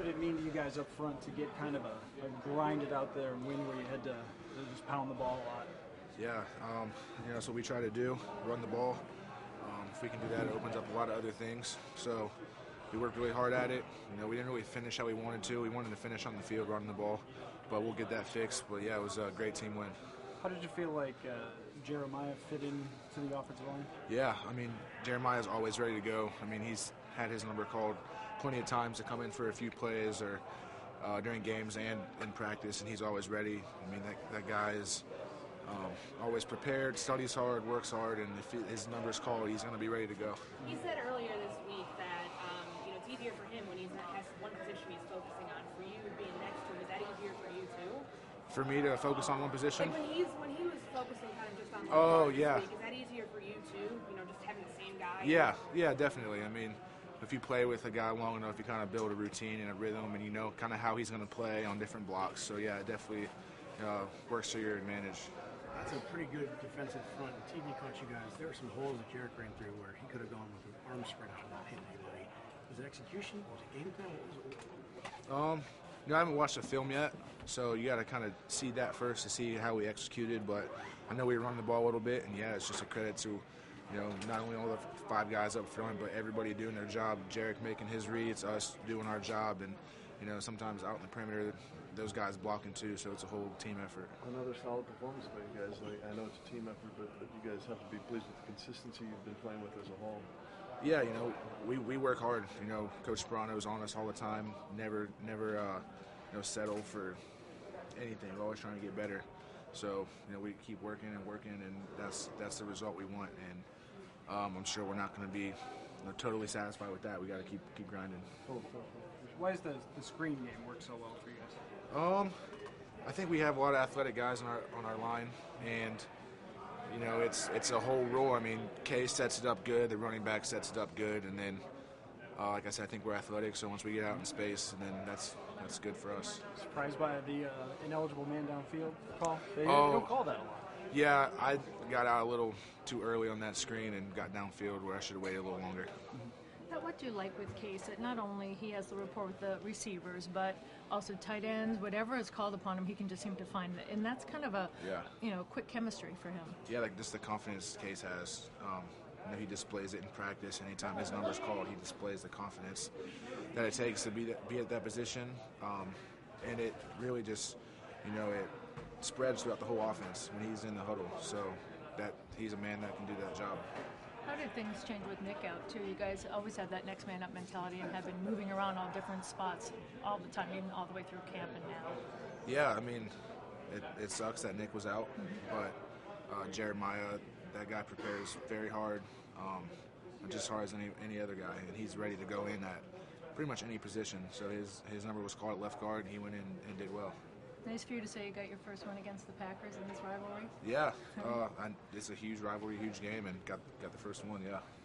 it mean to you guys up front to get kind of a grind it out there and win where you had to just pound the ball a lot? Yeah, that's what we try to do, run the ball. If we can do that, it opens up a lot of other things. So we worked really hard at it. We didn't really finish how we wanted to. We wanted to finish on the field running the ball, but we'll get that fixed. But, yeah, it was a great team win. How did you feel like Jeremiah fit into the offensive line? Yeah, Jeremiah's always ready to go. He's had his number called plenty of times to come in for a few plays or during games and in practice, and he's always ready. That guy is always prepared, studies hard, works hard, and if his number's called, he's going to be ready to go. He said earlier this week that it's easier for him when he has one position he's focusing on. For you being next to him, is that easier for you too? For me to focus on one position? Like when he was focusing kind of just on yeah. Week, is that easier for you too? Just having the same guy? Yeah, definitely. If you play with a guy long enough, you kind of build a routine and a rhythm, and you know kind of how he's going to play on different blocks. So, yeah, it definitely works to your advantage. That's a pretty good defensive front. And TV caught you guys. There were some holes that Jarek ran through where he could have gone with an arm spread out and not hitting anybody. Was it execution? Was it game plan? What was it? I haven't watched the film yet, so you got to kind of see that first to see how we executed. But I know we were running the ball a little bit, and yeah, it's just a credit to not only all the 5 guys up front, but everybody doing their job. Jarek making his reads, us doing our job, and sometimes out in the perimeter, those guys blocking too. So it's a whole team effort. Another solid performance by you guys. I know it's a team effort, but you guys have to be pleased with the consistency you've been playing with as a whole. Yeah, we work hard. Coach Sperano's on us all the time. Never settle for anything. We're always trying to get better. So we keep working, and that's the result we want. And I'm sure we're not going to be totally satisfied with that. We got to keep grinding. Why does the screen game work so well for you guys? I think we have a lot of athletic guys on our line, and it's a whole roll. Kay sets it up good, the running back sets it up good, and then like I said, I think we're athletic, so once we get out in space, and then that's good for us. Surprised by the ineligible man downfield call? They don't call that a lot. Yeah, I got out a little too early on that screen and got downfield where I should have waited a little longer. What do you like with Case? That not only he has the rapport with the receivers, but also tight ends, whatever is called upon him, he can just seem to find it. And that's kind of a quick chemistry for him. Yeah, just the confidence Case has. He displays it in practice. Anytime his number's called, he displays the confidence that it takes to be at that position. And it really just, it spreads throughout the whole offense when he's in the huddle. So that he's a man that can do that job. How did things change with Nick out, too? You guys always had that next man up mentality and have been moving around all different spots all the time, even all the way through camp and now. Yeah, it sucks that Nick was out, but Jeremiah, that guy prepares very hard, just as hard as any other guy, and he's ready to go in at pretty much any position. So his number was called at left guard, and he went in and did well. Nice for you to say you got your first one against the Packers in this rivalry. Yeah, it's a huge rivalry, huge game, and got the first one, yeah.